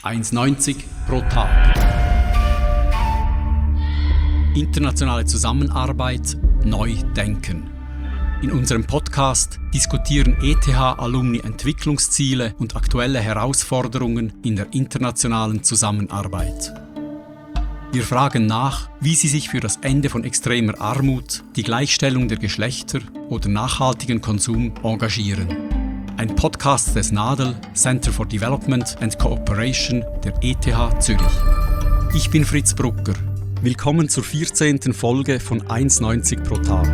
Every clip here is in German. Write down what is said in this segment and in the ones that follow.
1,90 pro Tag. Internationale Zusammenarbeit neu denken. In unserem Podcast diskutieren ETH-Alumni Entwicklungsziele und aktuelle Herausforderungen in der internationalen Zusammenarbeit. Wir fragen nach, wie sie sich für das Ende von extremer Armut, die Gleichstellung der Geschlechter oder nachhaltigen Konsum engagieren. Ein Podcast des NADEL, Center for Development and Cooperation der ETH Zürich. Ich bin Fritz Brucker. Willkommen zur 14. Folge von 1,90 pro Tag.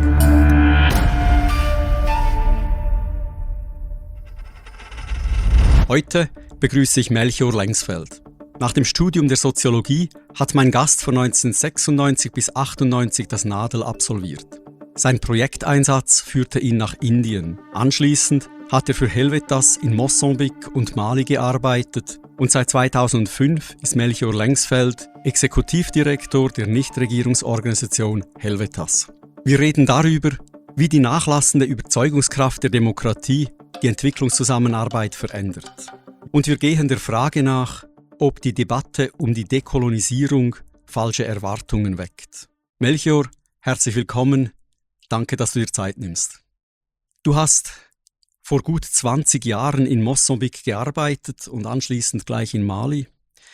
Heute begrüße ich Melchior Lengsfeld. Nach dem Studium der Soziologie hat mein Gast von 1996 bis 1998 das NADEL absolviert. Sein Projekteinsatz führte ihn nach Indien. Anschließend hat er für Helvetas in Mosambik und Mali gearbeitet und seit 2005 ist Melchior Lengsfeld Exekutivdirektor der Nichtregierungsorganisation Helvetas. Wir reden darüber, wie die nachlassende Überzeugungskraft der Demokratie die Entwicklungszusammenarbeit verändert. Und wir gehen der Frage nach, ob die Debatte um die Dekolonisierung falsche Erwartungen weckt. Melchior, herzlich willkommen. Danke, dass du dir Zeit nimmst. Du hast vor gut 20 Jahren in Mosambik gearbeitet und anschließend gleich in Mali.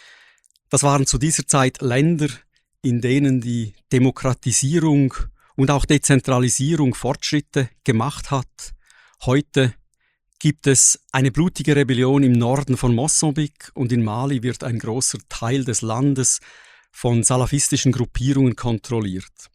Das waren zu dieser Zeit Länder, in denen die Demokratisierung und auch Dezentralisierung Fortschritte gemacht hat. Heute gibt es eine blutige Rebellion im Norden von Mosambik und in Mali wird ein großer Teil des Landes von salafistischen Gruppierungen kontrolliert.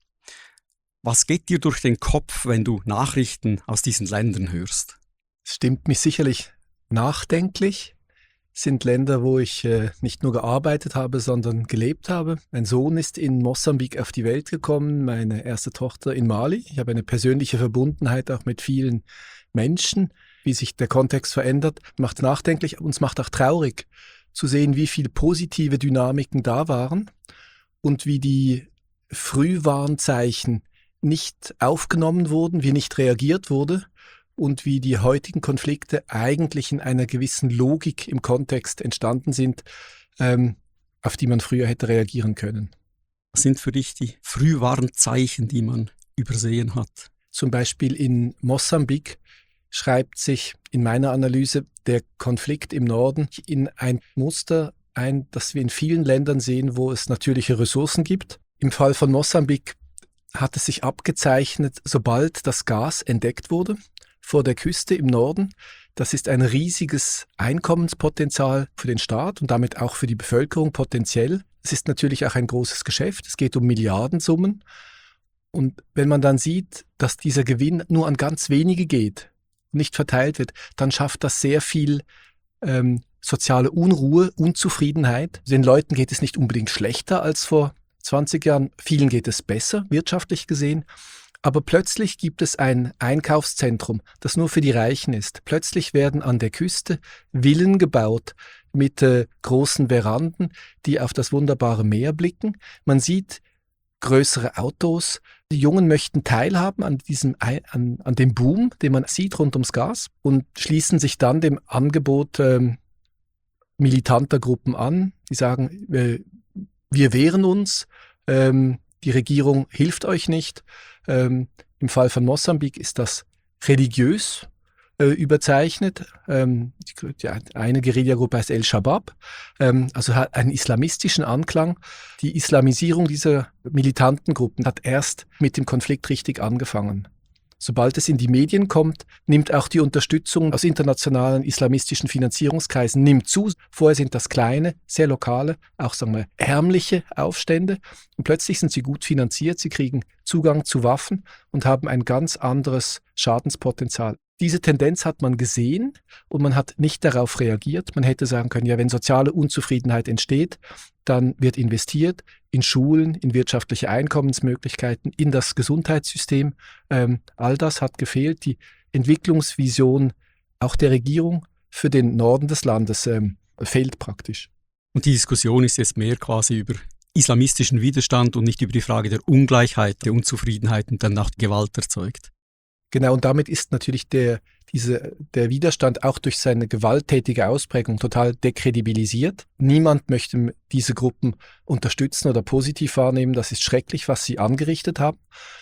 Was geht dir durch den Kopf, wenn du Nachrichten aus diesen Ländern hörst? Es stimmt mich sicherlich nachdenklich. Es sind Länder, wo ich nicht nur gearbeitet habe, sondern gelebt habe. Mein Sohn ist in Mosambik auf die Welt gekommen, meine erste Tochter in Mali. Ich habe eine persönliche Verbundenheit auch mit vielen Menschen. Wie sich der Kontext verändert, macht nachdenklich und es macht auch traurig zu sehen, wie viele positive Dynamiken da waren und wie die Frühwarnzeichen nicht aufgenommen wurden, wie nicht reagiert wurde und wie die heutigen Konflikte eigentlich in einer gewissen Logik im Kontext entstanden sind, auf die man früher hätte reagieren können. Was sind für dich die Frühwarnzeichen, die man übersehen hat? Zum Beispiel in Mosambik schreibt sich in meiner Analyse der Konflikt im Norden in ein Muster ein, das wir in vielen Ländern sehen, wo es natürliche Ressourcen gibt. Im Fall von Mosambik hat es sich abgezeichnet, sobald das Gas entdeckt wurde vor der Küste im Norden. Das ist ein riesiges Einkommenspotenzial für den Staat und damit auch für die Bevölkerung potenziell. Es ist natürlich auch ein großes Geschäft. Es geht um Milliardensummen. Und wenn man dann sieht, dass dieser Gewinn nur an ganz wenige geht, nicht verteilt wird, dann schafft das sehr viel soziale Unruhe, Unzufriedenheit. Den Leuten geht es nicht unbedingt schlechter als vor 20 Jahren. Vielen geht es besser, wirtschaftlich gesehen. Aber plötzlich gibt es ein Einkaufszentrum, das nur für die Reichen ist. Plötzlich werden an der Küste Villen gebaut mit großen Veranden, die auf das wunderbare Meer blicken. Man sieht größere Autos. Die Jungen möchten teilhaben an dem Boom, den man sieht rund ums Gas und schließen sich dann dem Angebot militanter Gruppen an, die sagen, wir wehren uns, die Regierung hilft euch nicht. Im Fall von Mosambik ist das religiös überzeichnet. Eine Guerillagruppe heißt El-Shabaab, also hat einen islamistischen Anklang. Die Islamisierung dieser militanten Gruppen hat erst mit dem Konflikt richtig angefangen. Sobald es in die Medien kommt, nimmt auch die Unterstützung aus internationalen islamistischen Finanzierungskreisen zu. Vorher sind das kleine, sehr lokale, auch sagen wir ärmliche Aufstände. Und plötzlich sind sie gut finanziert, sie kriegen Zugang zu Waffen und haben ein ganz anderes Schadenspotenzial. Diese Tendenz hat man gesehen und man hat nicht darauf reagiert. Man hätte sagen können, ja, wenn soziale Unzufriedenheit entsteht, dann wird investiert in Schulen, in wirtschaftliche Einkommensmöglichkeiten, in das Gesundheitssystem. All das hat gefehlt. Die Entwicklungsvision auch der Regierung für den Norden des Landes fehlt praktisch. Und die Diskussion ist jetzt mehr quasi über islamistischen Widerstand und nicht über die Frage der Ungleichheit, der Unzufriedenheit und dann auch Gewalt erzeugt. Genau, und damit ist natürlich die der Widerstand auch durch seine gewalttätige Ausprägung total dekredibilisiert. Niemand möchte diese Gruppen unterstützen oder positiv wahrnehmen. Das ist schrecklich, was sie angerichtet haben.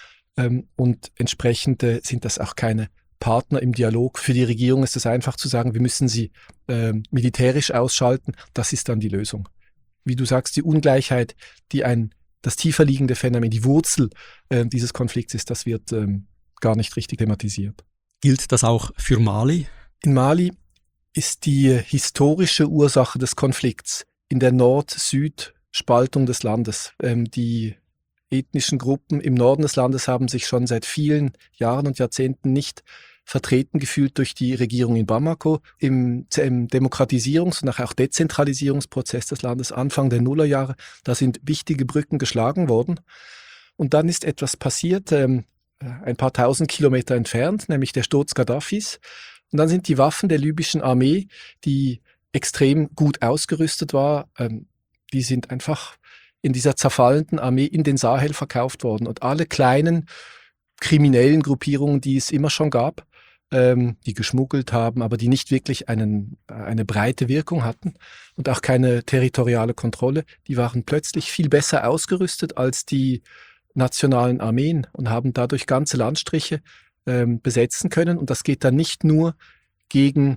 Und entsprechend sind das auch keine Partner im Dialog. Für die Regierung ist es einfach zu sagen, wir müssen sie militärisch ausschalten. Das ist dann die Lösung. Wie du sagst, die Ungleichheit, das tiefer liegende Phänomen, die Wurzel dieses Konflikts ist, das wird gar nicht richtig thematisiert. Gilt das auch für Mali? In Mali ist die historische Ursache des Konflikts in der Nord-Süd-Spaltung des Landes. Die ethnischen Gruppen im Norden des Landes haben sich schon seit vielen Jahren und Jahrzehnten nicht vertreten gefühlt durch die Regierung in Bamako. Im Demokratisierungs- und auch Dezentralisierungsprozess des Landes Anfang der Nullerjahre, da sind wichtige Brücken geschlagen worden. Und dann ist etwas passiert, ein paar tausend Kilometer entfernt, nämlich der Sturz Gaddafis. Und dann sind die Waffen der libyschen Armee, die extrem gut ausgerüstet war, die sind einfach in dieser zerfallenden Armee in den Sahel verkauft worden. Und alle kleinen kriminellen Gruppierungen, die es immer schon gab, die geschmuggelt haben, aber die nicht wirklich eine breite Wirkung hatten und auch keine territoriale Kontrolle, die waren plötzlich viel besser ausgerüstet als die nationalen Armeen und haben dadurch ganze Landstriche besetzen können. Und das geht dann nicht nur gegen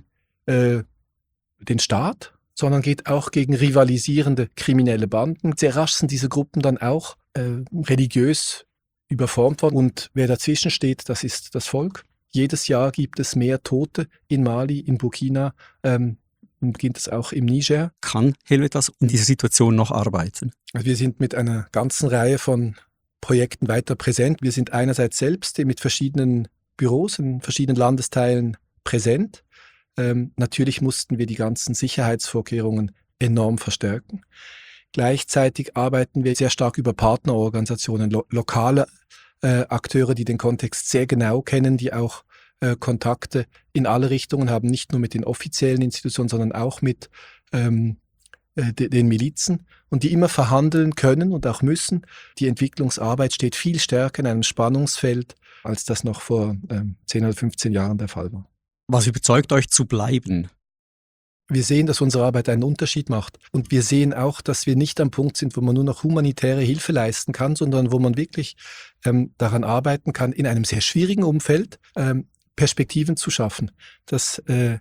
den Staat, sondern geht auch gegen rivalisierende kriminelle Banden. Sehr rasch sind diese Gruppen dann auch religiös überformt worden. Und wer dazwischen steht, das ist das Volk. Jedes Jahr gibt es mehr Tote in Mali, in Burkina und beginnt es auch im Niger. Kann Helvetas in dieser Situation noch arbeiten? Also wir sind mit einer ganzen Reihe von Projekten weiter präsent. Wir sind einerseits selbst mit verschiedenen Büros in verschiedenen Landesteilen präsent. Natürlich mussten wir die ganzen Sicherheitsvorkehrungen enorm verstärken. Gleichzeitig arbeiten wir sehr stark über Partnerorganisationen, lokale Akteure, die den Kontext sehr genau kennen, die auch Kontakte in alle Richtungen haben, nicht nur mit den offiziellen Institutionen, sondern auch mit den Milizen und die immer verhandeln können und auch müssen. Die Entwicklungsarbeit steht viel stärker in einem Spannungsfeld, als das noch vor 10 oder 15 Jahren der Fall war. Was überzeugt euch zu bleiben? Wir sehen, dass unsere Arbeit einen Unterschied macht. Und wir sehen auch, dass wir nicht am Punkt sind, wo man nur noch humanitäre Hilfe leisten kann, sondern wo man wirklich daran arbeiten kann, in einem sehr schwierigen Umfeld Perspektiven zu schaffen. Dass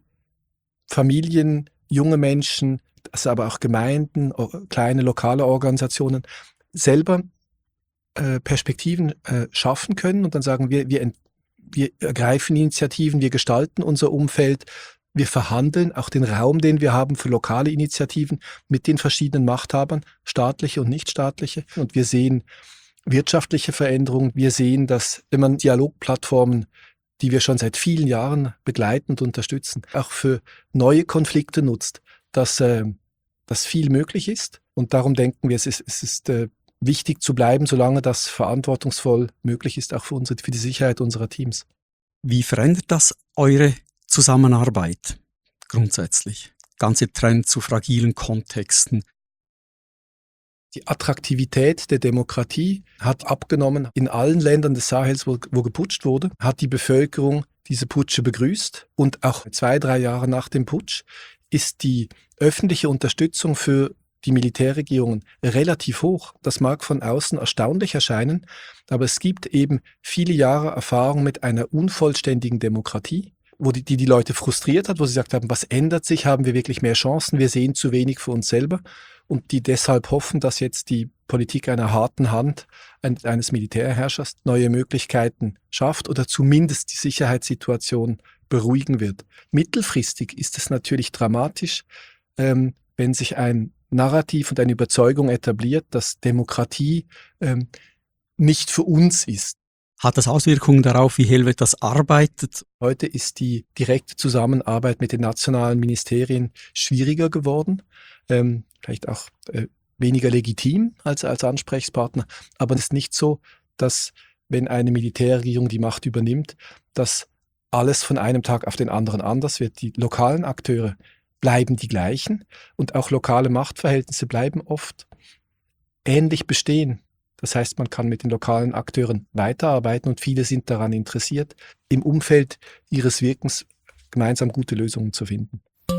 Familien, junge Menschen, dass aber auch Gemeinden, kleine lokale Organisationen selber Perspektiven schaffen können und dann sagen wir ergreifen Initiativen, wir gestalten unser Umfeld, wir verhandeln auch den Raum, den wir haben für lokale Initiativen mit den verschiedenen Machthabern, staatliche und nichtstaatliche. Und wir sehen wirtschaftliche Veränderungen. Wir sehen, dass wenn man Dialogplattformen, die wir schon seit vielen Jahren begleiten und unterstützen, auch für neue Konflikte nutzt, dass viel möglich ist. Und darum denken wir, es ist wichtig zu bleiben, solange das verantwortungsvoll möglich ist, auch für die Sicherheit unserer Teams. Wie verändert das eure Zusammenarbeit grundsätzlich? Ganze Trend zu fragilen Kontexten. Die Attraktivität der Demokratie hat abgenommen. In allen Ländern des Sahels, wo geputscht wurde, hat die Bevölkerung diese Putsche begrüßt. Und auch 2-3 Jahre nach dem Putsch ist die öffentliche Unterstützung für die Militärregierungen relativ hoch. Das mag von außen erstaunlich erscheinen, aber es gibt eben viele Jahre Erfahrung mit einer unvollständigen Demokratie, wo die Leute frustriert hat, wo sie gesagt haben, was ändert sich, haben wir wirklich mehr Chancen, wir sehen zu wenig für uns selber und die deshalb hoffen, dass jetzt die Politik einer harten Hand eines Militärherrschers neue Möglichkeiten schafft oder zumindest die Sicherheitssituation beruhigen wird. Mittelfristig ist es natürlich dramatisch, wenn sich ein Narrativ und eine Überzeugung etabliert, dass Demokratie nicht für uns ist. Hat das Auswirkungen darauf, wie Helvetas arbeitet? Heute ist die direkte Zusammenarbeit mit den nationalen Ministerien schwieriger geworden, vielleicht auch weniger legitim als Ansprechpartner. Aber es ist nicht so, dass wenn eine Militärregierung die Macht übernimmt, dass alles von einem Tag auf den anderen anders wird. Die lokalen Akteure bleiben die gleichen und auch lokale Machtverhältnisse bleiben oft ähnlich bestehen. Das heißt, man kann mit den lokalen Akteuren weiterarbeiten und viele sind daran interessiert, im Umfeld ihres Wirkens gemeinsam gute Lösungen zu finden.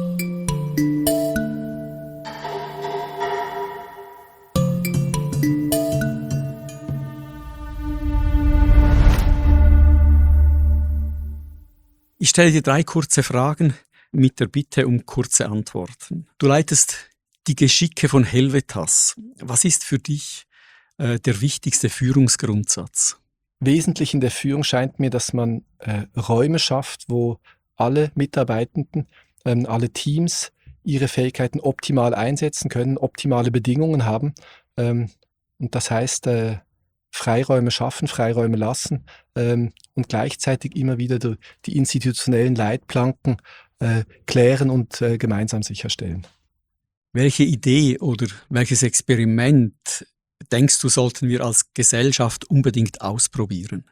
Ich stelle dir 3 kurze Fragen mit der Bitte um kurze Antworten. Du leitest die Geschicke von Helvetas. Was ist für dich der wichtigste Führungsgrundsatz? Wesentlich in der Führung scheint mir, dass man Räume schafft, wo alle Mitarbeitenden, alle Teams ihre Fähigkeiten optimal einsetzen können, optimale Bedingungen haben. Und das heißt, Freiräume schaffen, Freiräume lassen und gleichzeitig immer wieder die institutionellen Leitplanken klären und gemeinsam sicherstellen. Welche Idee oder welches Experiment denkst du, sollten wir als Gesellschaft unbedingt ausprobieren?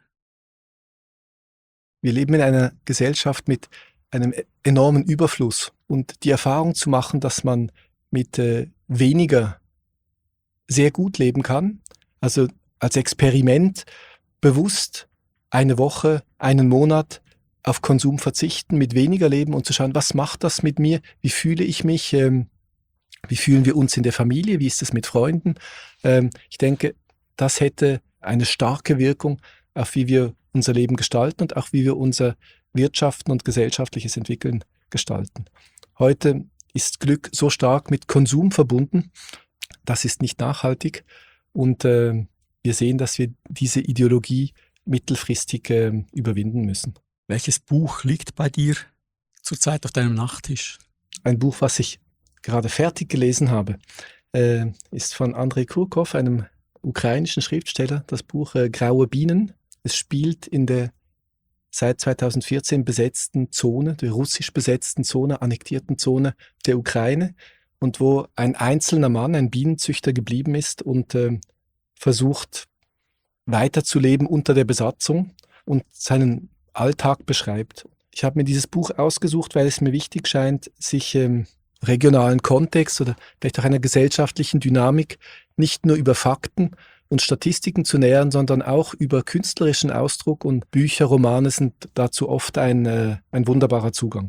Wir leben in einer Gesellschaft mit einem enormen Überfluss und die Erfahrung zu machen, dass man mit weniger sehr gut leben kann, also als Experiment bewusst eine Woche, einen Monat auf Konsum verzichten, mit weniger leben und zu schauen, was macht das mit mir, wie fühle ich mich, wie fühlen wir uns in der Familie, wie ist es mit Freunden. Ich denke, das hätte eine starke Wirkung auf wie wir unser Leben gestalten und auch wie wir unser Wirtschaften und gesellschaftliches Entwickeln gestalten. Heute ist Glück so stark mit Konsum verbunden, das ist nicht nachhaltig und wir sehen, dass wir diese Ideologie mittelfristig überwinden müssen. Welches Buch liegt bei dir zurzeit auf deinem Nachttisch? Ein Buch, was ich gerade fertig gelesen habe, ist von Andrei Kurkow, einem ukrainischen Schriftsteller, das Buch Graue Bienen. Es spielt in der seit 2014 besetzten Zone, der russisch besetzten Zone, annektierten Zone der Ukraine und wo ein einzelner Mann, ein Bienenzüchter geblieben ist und versucht weiterzuleben unter der Besatzung und seinen Alltag beschreibt. Ich habe mir dieses Buch ausgesucht, weil es mir wichtig scheint, sich regionalen Kontext oder vielleicht auch einer gesellschaftlichen Dynamik nicht nur über Fakten und Statistiken zu nähern, sondern auch über künstlerischen Ausdruck, und Bücher, Romane sind dazu oft ein wunderbarer Zugang.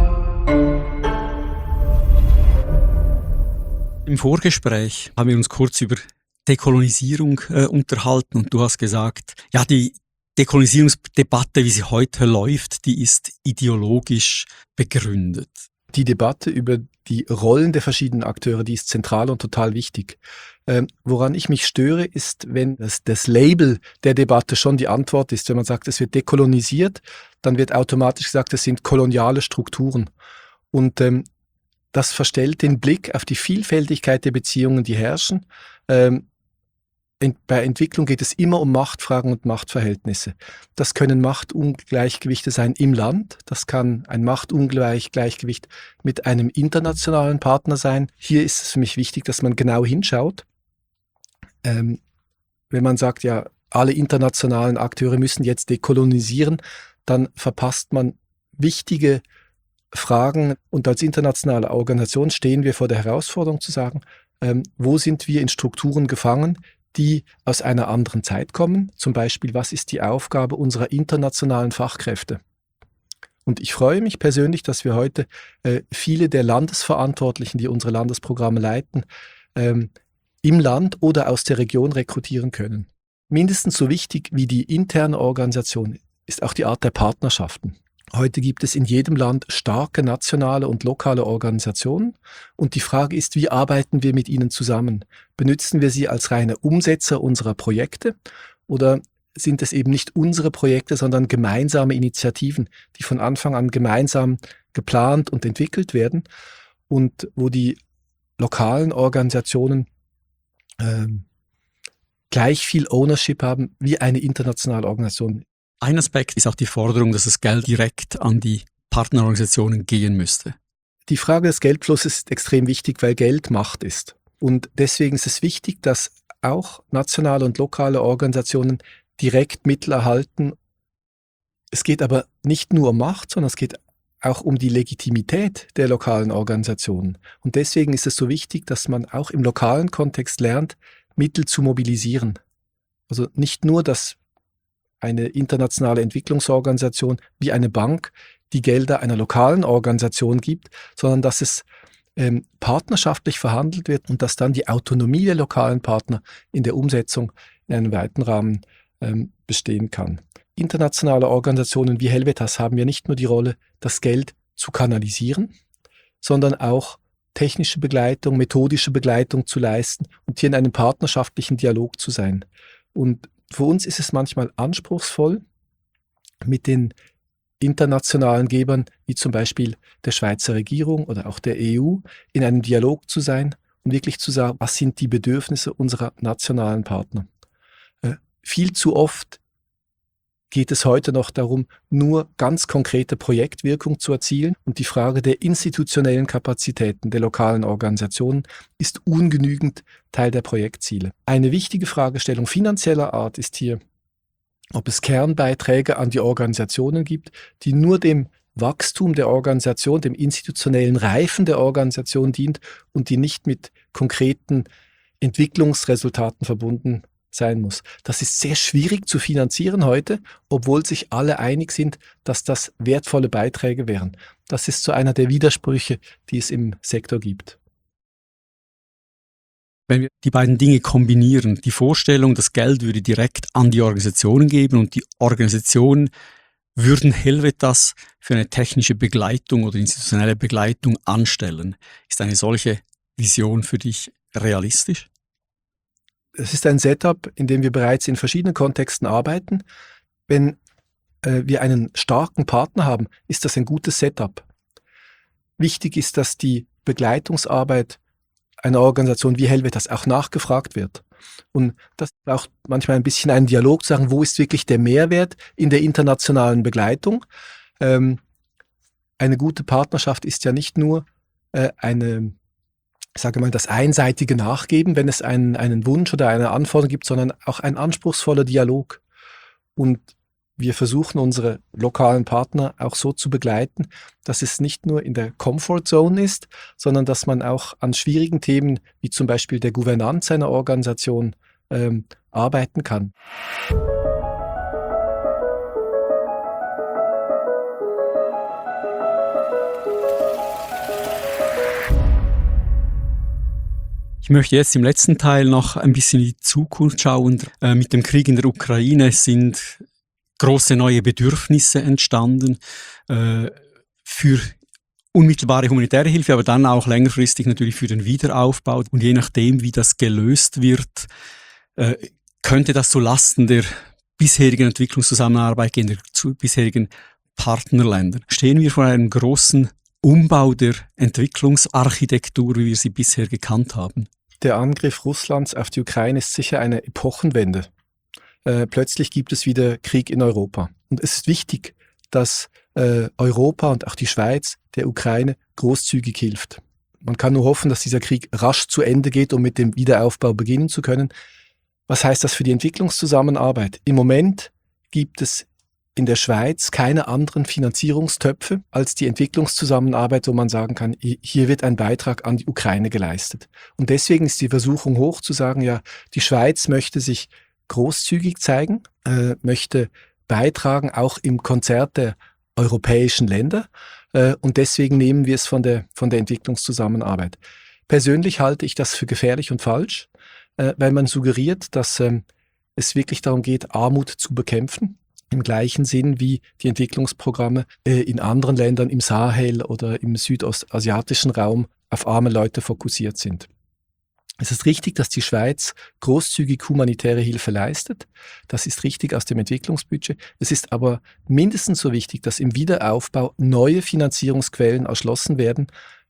Im Vorgespräch haben wir uns kurz über Dekolonisierung unterhalten und du hast gesagt, ja, die Dekolonisierungsdebatte, wie sie heute läuft, die ist ideologisch begründet. Die Debatte über die Rollen der verschiedenen Akteure, die ist zentral und total wichtig. Woran ich mich störe, ist, wenn das Label der Debatte schon die Antwort ist. Wenn man sagt, es wird dekolonisiert, dann wird automatisch gesagt, es sind koloniale Strukturen. Und das verstellt den Blick auf die Vielfältigkeit der Beziehungen, die herrschen. Bei Entwicklung geht es immer um Machtfragen und Machtverhältnisse. Das können Machtungleichgewichte sein im Land. Das kann ein Machtungleichgewicht mit einem internationalen Partner sein. Hier ist es für mich wichtig, dass man genau hinschaut. Wenn man sagt, ja, alle internationalen Akteure müssen jetzt dekolonisieren, dann verpasst man wichtige Fragen. Und als internationale Organisation stehen wir vor der Herausforderung zu sagen, wo sind wir in Strukturen gefangen, die aus einer anderen Zeit kommen. Zum Beispiel, was ist die Aufgabe unserer internationalen Fachkräfte? Und ich freue mich persönlich, dass wir heute viele der Landesverantwortlichen, die unsere Landesprogramme leiten, im Land oder aus der Region rekrutieren können. Mindestens so wichtig wie die interne Organisation ist auch die Art der Partnerschaften. Heute gibt es in jedem Land starke nationale und lokale Organisationen und die Frage ist, wie arbeiten wir mit ihnen zusammen? Benutzen wir sie als reine Umsetzer unserer Projekte oder sind es eben nicht unsere Projekte, sondern gemeinsame Initiativen, die von Anfang an gemeinsam geplant und entwickelt werden und wo die lokalen Organisationen gleich viel Ownership haben wie eine internationale Organisation? Ein Aspekt ist auch die Forderung, dass das Geld direkt an die Partnerorganisationen gehen müsste. Die Frage des Geldflusses ist extrem wichtig, weil Geld Macht ist. Und deswegen ist es wichtig, dass auch nationale und lokale Organisationen direkt Mittel erhalten. Es geht aber nicht nur um Macht, sondern es geht auch um die Legitimität der lokalen Organisationen. Und deswegen ist es so wichtig, dass man auch im lokalen Kontext lernt, Mittel zu mobilisieren. Also nicht nur, dass eine internationale Entwicklungsorganisation wie eine Bank die Gelder einer lokalen Organisation gibt, sondern dass es partnerschaftlich verhandelt wird und dass dann die Autonomie der lokalen Partner in der Umsetzung in einem weiten Rahmen bestehen kann. Internationale Organisationen wie Helvetas haben ja nicht nur die Rolle, das Geld zu kanalisieren, sondern auch technische Begleitung, methodische Begleitung zu leisten und hier in einem partnerschaftlichen Dialog zu sein. Und für uns ist es manchmal anspruchsvoll, mit den internationalen Gebern, wie zum Beispiel der Schweizer Regierung oder auch der EU, in einem Dialog zu sein und wirklich zu sagen, was sind die Bedürfnisse unserer nationalen Partner. Viel zu oft geht es heute noch darum, nur ganz konkrete Projektwirkung zu erzielen, und die Frage der institutionellen Kapazitäten der lokalen Organisationen ist ungenügend Teil der Projektziele. Eine wichtige Fragestellung finanzieller Art ist hier, ob es Kernbeiträge an die Organisationen gibt, die nur dem Wachstum der Organisation, dem institutionellen Reifen der Organisation dient und die nicht mit konkreten Entwicklungsresultaten verbunden sein muss. Das ist sehr schwierig zu finanzieren heute, obwohl sich alle einig sind, dass das wertvolle Beiträge wären. Das ist so einer der Widersprüche, die es im Sektor gibt. Wenn wir die beiden Dinge kombinieren, die Vorstellung, das Geld würde direkt an die Organisationen geben und die Organisationen würden Helvetas für eine technische Begleitung oder institutionelle Begleitung anstellen. Ist eine solche Vision für dich realistisch? Es ist ein Setup, in dem wir bereits in verschiedenen Kontexten arbeiten. Wenn wir einen starken Partner haben, ist das ein gutes Setup. Wichtig ist, dass die Begleitungsarbeit einer Organisation wie Helvetas auch nachgefragt wird. Und das braucht manchmal ein bisschen einen Dialog, zu sagen, wo ist wirklich der Mehrwert in der internationalen Begleitung. Eine gute Partnerschaft ist ja nicht nur das einseitige Nachgeben, wenn es einen Wunsch oder eine Anforderung gibt, sondern auch ein anspruchsvoller Dialog. Und wir versuchen, unsere lokalen Partner auch so zu begleiten, dass es nicht nur in der Comfort Zone ist, sondern dass man auch an schwierigen Themen, wie zum Beispiel der Gouvernance einer Organisation, arbeiten kann. Ich möchte jetzt im letzten Teil noch ein bisschen in die Zukunft schauen. Mit dem Krieg in der Ukraine sind große neue Bedürfnisse entstanden für unmittelbare humanitäre Hilfe, aber dann auch längerfristig natürlich für den Wiederaufbau. Und je nachdem, wie das gelöst wird, könnte das zu Lasten der bisherigen Entwicklungszusammenarbeit gehen, der bisherigen Partnerländer. Stehen wir vor einem großen Umbau der Entwicklungsarchitektur, wie wir sie bisher gekannt haben? Der Angriff Russlands auf die Ukraine ist sicher eine Epochenwende. Plötzlich gibt es wieder Krieg in Europa. Und es ist wichtig, dass Europa und auch die Schweiz der Ukraine großzügig hilft. Man kann nur hoffen, dass dieser Krieg rasch zu Ende geht, um mit dem Wiederaufbau beginnen zu können. Was heißt das für die Entwicklungszusammenarbeit? Im Moment gibt es in der Schweiz keine anderen Finanzierungstöpfe als die Entwicklungszusammenarbeit, wo man sagen kann, hier wird ein Beitrag an die Ukraine geleistet. Und deswegen ist die Versuchung hoch zu sagen, ja, die Schweiz möchte sich großzügig zeigen, möchte beitragen, auch im Konzert der europäischen Länder. Und deswegen nehmen wir es von der Entwicklungszusammenarbeit. Persönlich halte ich das für gefährlich und falsch, weil man suggeriert, dass es wirklich darum geht, Armut zu bekämpfen, im gleichen Sinn wie die Entwicklungsprogramme in anderen Ländern im Sahel oder im südostasiatischen Raum auf arme Leute fokussiert sind. Es ist richtig, dass die Schweiz großzügig humanitäre Hilfe leistet. Das ist richtig aus dem Entwicklungsbudget. Es ist aber mindestens so wichtig, dass im Wiederaufbau neue Finanzierungsquellen erschlossen werden,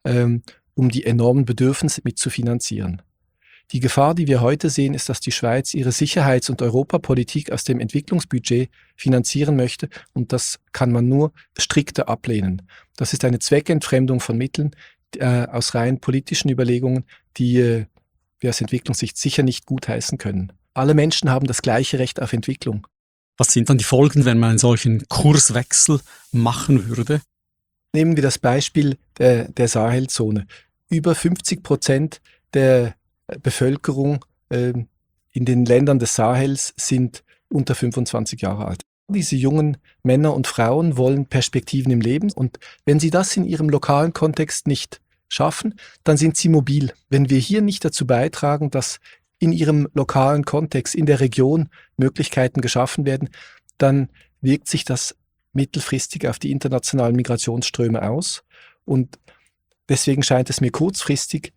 um die enormen Bedürfnisse mitzufinanzieren. Die Gefahr, die wir heute sehen, ist, dass die Schweiz ihre Sicherheits- und Europapolitik aus dem Entwicklungsbudget finanzieren möchte, und das kann man nur strikter ablehnen. Das ist eine Zweckentfremdung von Mitteln aus rein politischen Überlegungen, die wir aus Entwicklungssicht sicher nicht gutheißen können. Alle Menschen haben das gleiche Recht auf Entwicklung. Was sind dann die Folgen, wenn man einen solchen Kurswechsel machen würde? Nehmen wir das Beispiel der Sahelzone. Über 50% der Bevölkerung in den Ländern des Sahels sind unter 25 Jahre alt. Diese jungen Männer und Frauen wollen Perspektiven im Leben und wenn sie das in ihrem lokalen Kontext nicht schaffen, dann sind sie mobil. Wenn wir hier nicht dazu beitragen, dass in ihrem lokalen Kontext, in der Region Möglichkeiten geschaffen werden, dann wirkt sich das mittelfristig auf die internationalen Migrationsströme aus und deswegen scheint es mir kurzfristig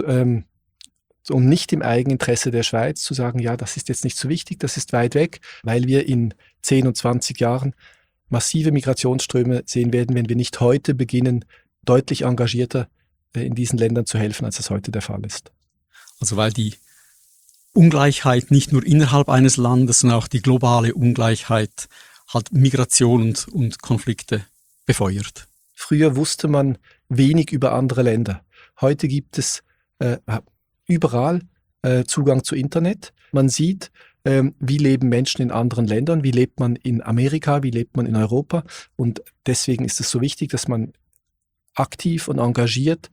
und nicht im Eigeninteresse der Schweiz zu sagen, ja, das ist jetzt nicht so wichtig, das ist weit weg, weil wir in 10 und 20 Jahren massive Migrationsströme sehen werden, wenn wir nicht heute beginnen, deutlich engagierter in diesen Ländern zu helfen, als das heute der Fall ist. Also weil die Ungleichheit nicht nur innerhalb eines Landes, sondern auch die globale Ungleichheit hat Migration und Konflikte befeuert. Früher wusste man wenig über andere Länder. Heute gibt es überall Zugang zu Internet. Man sieht, wie leben Menschen in anderen Ländern, wie lebt man in Amerika, wie lebt man in Europa. Und deswegen ist es so wichtig, dass man aktiv und engagiert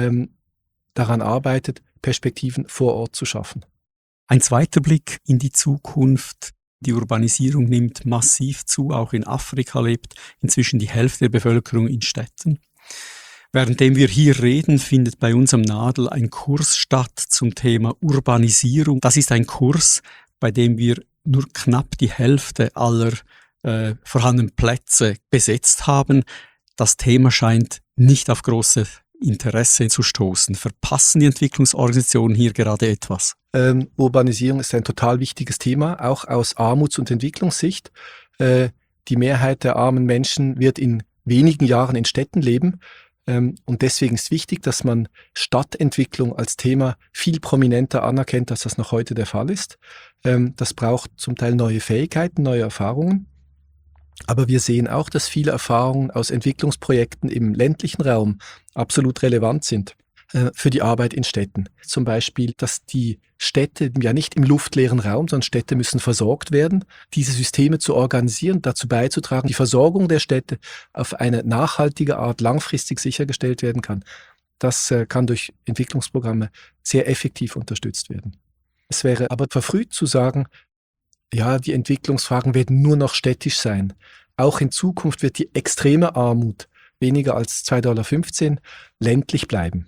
daran arbeitet, Perspektiven vor Ort zu schaffen. Ein zweiter Blick in die Zukunft. Die Urbanisierung nimmt massiv zu, auch in Afrika lebt inzwischen die Hälfte der Bevölkerung in Städten. Währenddem wir hier reden, findet bei uns am Nadel ein Kurs statt zum Thema Urbanisierung. Das ist ein Kurs, bei dem wir nur knapp die Hälfte aller vorhandenen Plätze besetzt haben. Das Thema scheint nicht auf große Interesse zu stoßen. Verpassen die Entwicklungsorganisationen hier gerade etwas? Urbanisierung ist ein total wichtiges Thema, auch aus Armuts- und Entwicklungssicht. Die Mehrheit der armen Menschen wird in wenigen Jahren in Städten leben. Und deswegen ist wichtig, dass man Stadtentwicklung als Thema viel prominenter anerkennt, als das noch heute der Fall ist. Das braucht zum Teil neue Fähigkeiten, neue Erfahrungen. Aber wir sehen auch, dass viele Erfahrungen aus Entwicklungsprojekten im ländlichen Raum absolut relevant sind für die Arbeit in Städten. Zum Beispiel, dass die Städte ja nicht im luftleeren Raum, sondern Städte müssen versorgt werden. Diese Systeme zu organisieren, dazu beizutragen, die Versorgung der Städte auf eine nachhaltige Art langfristig sichergestellt werden kann. Das kann durch Entwicklungsprogramme sehr effektiv unterstützt werden. Es wäre aber verfrüht zu sagen, ja, die Entwicklungsfragen werden nur noch städtisch sein. Auch in Zukunft wird die extreme Armut, weniger als $2,15, ländlich bleiben.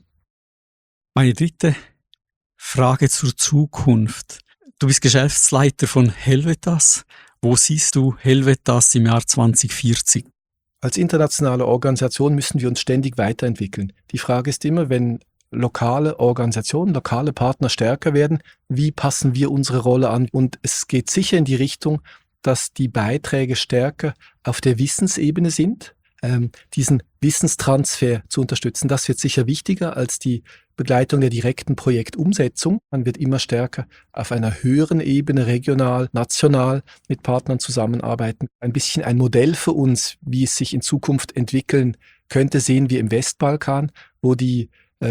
Meine dritte Frage zur Zukunft. Du bist Geschäftsleiter von Helvetas. Wo siehst du Helvetas im Jahr 2040? Als internationale Organisation müssen wir uns ständig weiterentwickeln. Die Frage ist immer, wenn lokale Organisationen, lokale Partner stärker werden, wie passen wir unsere Rolle an? Und es geht sicher in die Richtung, dass die Beiträge stärker auf der Wissensebene sind, diesen Wissenstransfer zu unterstützen. Das wird sicher wichtiger als die Begleitung der direkten Projektumsetzung. Man wird immer stärker auf einer höheren Ebene, regional, national mit Partnern zusammenarbeiten. Ein bisschen ein Modell für uns, wie es sich in Zukunft entwickeln könnte, sehen wir im Westbalkan, wo die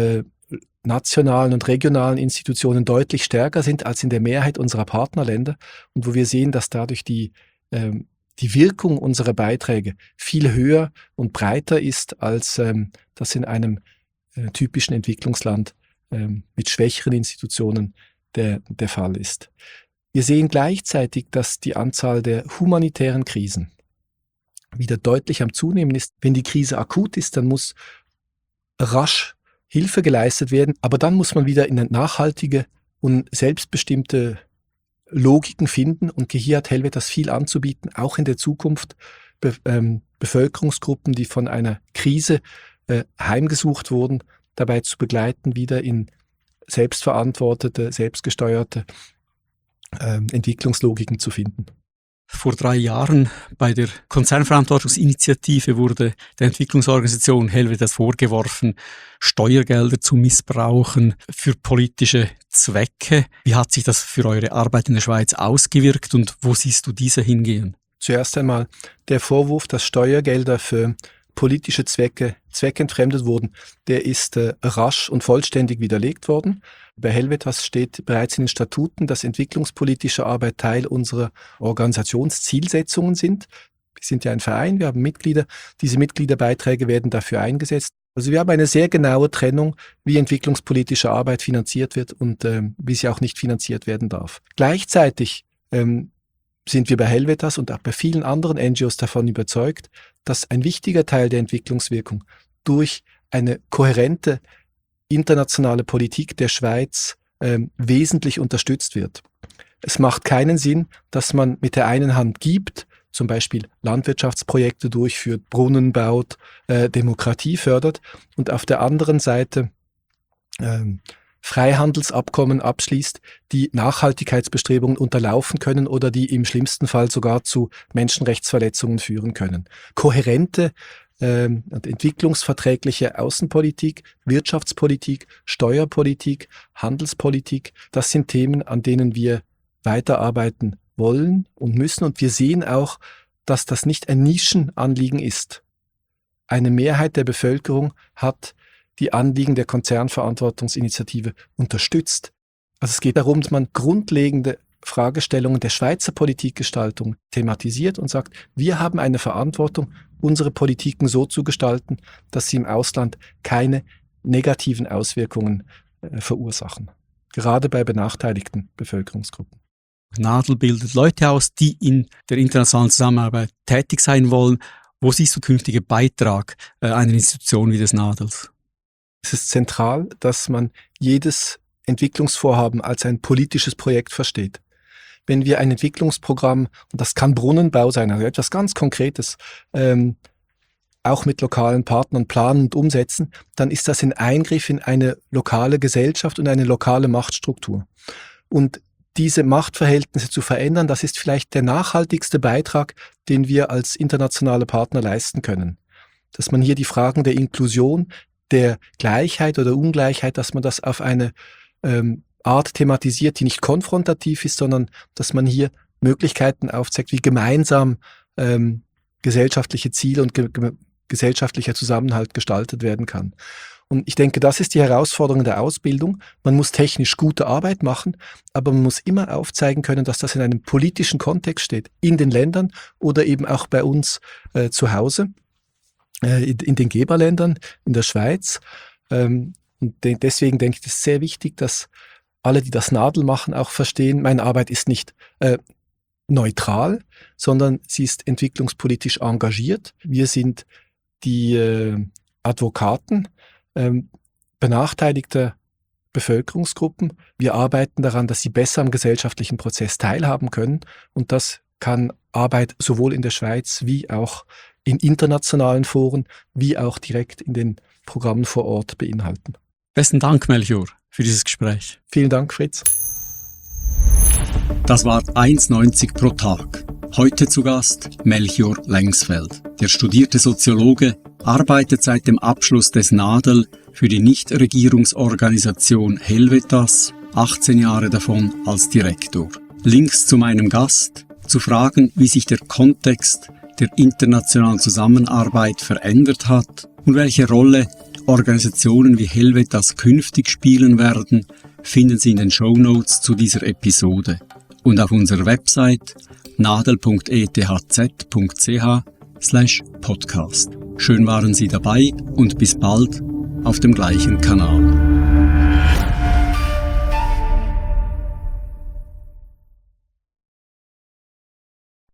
nationalen und regionalen Institutionen deutlich stärker sind als in der Mehrheit unserer Partnerländer und wo wir sehen, dass dadurch die Wirkung unserer Beiträge viel höher und breiter ist, als das in einem typischen Entwicklungsland mit schwächeren Institutionen der Fall ist. Wir sehen gleichzeitig, dass die Anzahl der humanitären Krisen wieder deutlich am Zunehmen ist. Wenn die Krise akut ist, dann muss rasch Hilfe geleistet werden, aber dann muss man wieder in eine nachhaltige und selbstbestimmte Logiken finden und hier hat Helvetas viel anzubieten, auch in der Zukunft Bevölkerungsgruppen, die von einer Krise heimgesucht wurden, dabei zu begleiten, wieder in selbstverantwortete, selbstgesteuerte Entwicklungslogiken zu finden. Vor 3 Jahren bei der Konzernverantwortungsinitiative wurde der Entwicklungsorganisation Helvetas vorgeworfen, Steuergelder zu missbrauchen für politische Zwecke. Wie hat sich das für eure Arbeit in der Schweiz ausgewirkt und wo siehst du diese hingehen? Zuerst einmal der Vorwurf, dass Steuergelder für politische Zwecke zweckentfremdet wurden, der ist rasch und vollständig widerlegt worden. Bei Helvetas steht bereits in den Statuten, dass entwicklungspolitische Arbeit Teil unserer Organisationszielsetzungen sind. Wir sind ja ein Verein, wir haben Mitglieder. Diese Mitgliederbeiträge werden dafür eingesetzt. Also wir haben eine sehr genaue Trennung, wie entwicklungspolitische Arbeit finanziert wird und wie sie auch nicht finanziert werden darf. Gleichzeitig sind wir bei Helvetas und auch bei vielen anderen NGOs davon überzeugt, dass ein wichtiger Teil der Entwicklungswirkung durch eine kohärente internationale Politik der Schweiz wesentlich unterstützt wird. Es macht keinen Sinn, dass man mit der einen Hand gibt, zum Beispiel Landwirtschaftsprojekte durchführt, Brunnen baut, Demokratie fördert und auf der anderen Seite Freihandelsabkommen abschließt, die Nachhaltigkeitsbestrebungen unterlaufen können oder die im schlimmsten Fall sogar zu Menschenrechtsverletzungen führen können. Kohärente und entwicklungsverträgliche Außenpolitik, Wirtschaftspolitik, Steuerpolitik, Handelspolitik, das sind Themen, an denen wir weiterarbeiten wollen und müssen. Und wir sehen auch, dass das nicht ein Nischenanliegen ist. Eine Mehrheit der Bevölkerung hat die Anliegen der Konzernverantwortungsinitiative unterstützt. Also es geht darum, dass man grundlegende Fragestellungen der Schweizer Politikgestaltung thematisiert und sagt, wir haben eine Verantwortung, unsere Politiken so zu gestalten, dass sie im Ausland keine negativen Auswirkungen verursachen. Gerade bei benachteiligten Bevölkerungsgruppen. NADL bildet Leute aus, die in der internationalen Zusammenarbeit tätig sein wollen. Wo siehst du künftigen Beitrag einer Institution wie des NADLs? Es ist zentral, dass man jedes Entwicklungsvorhaben als ein politisches Projekt versteht. Wenn wir ein Entwicklungsprogramm, und das kann Brunnenbau sein, also etwas ganz Konkretes, auch mit lokalen Partnern planen und umsetzen, dann ist das ein Eingriff in eine lokale Gesellschaft und eine lokale Machtstruktur. Und diese Machtverhältnisse zu verändern, das ist vielleicht der nachhaltigste Beitrag, den wir als internationale Partner leisten können. Dass man hier die Fragen der Inklusion, der Gleichheit oder Ungleichheit, dass man das auf eine Art thematisiert, die nicht konfrontativ ist, sondern dass man hier Möglichkeiten aufzeigt, wie gemeinsam gesellschaftliche Ziele und gesellschaftlicher Zusammenhalt gestaltet werden kann. Und ich denke, das ist die Herausforderung der Ausbildung. Man muss technisch gute Arbeit machen, aber man muss immer aufzeigen können, dass das in einem politischen Kontext steht, in den Ländern oder eben auch bei uns zu Hause, in den Geberländern, in der Schweiz. Und deswegen denke ich, es ist sehr wichtig, dass alle, die das NADL machen, auch verstehen, meine Arbeit ist nicht neutral, sondern sie ist entwicklungspolitisch engagiert. Wir sind die Advokaten benachteiligter Bevölkerungsgruppen. Wir arbeiten daran, dass sie besser am gesellschaftlichen Prozess teilhaben können. Und das kann Arbeit sowohl in der Schweiz wie auch in internationalen Foren, wie auch direkt in den Programmen vor Ort beinhalten. Besten Dank, Melchior, für dieses Gespräch. Vielen Dank, Fritz. Das war 1,90 pro Tag. Heute zu Gast Melchior Lengsfeld. Der studierte Soziologe arbeitet seit dem Abschluss des NADL für die Nichtregierungsorganisation Helvetas, 18 Jahre davon als Direktor. Links zu meinem Gast, zu Fragen, wie sich der Kontext der internationalen Zusammenarbeit verändert hat und welche Rolle Organisationen wie Helvetas künftig spielen werden, finden Sie in den Shownotes zu dieser Episode und auf unserer Website nadel.ethz.ch/podcast. Schön waren Sie dabei und bis bald auf dem gleichen Kanal.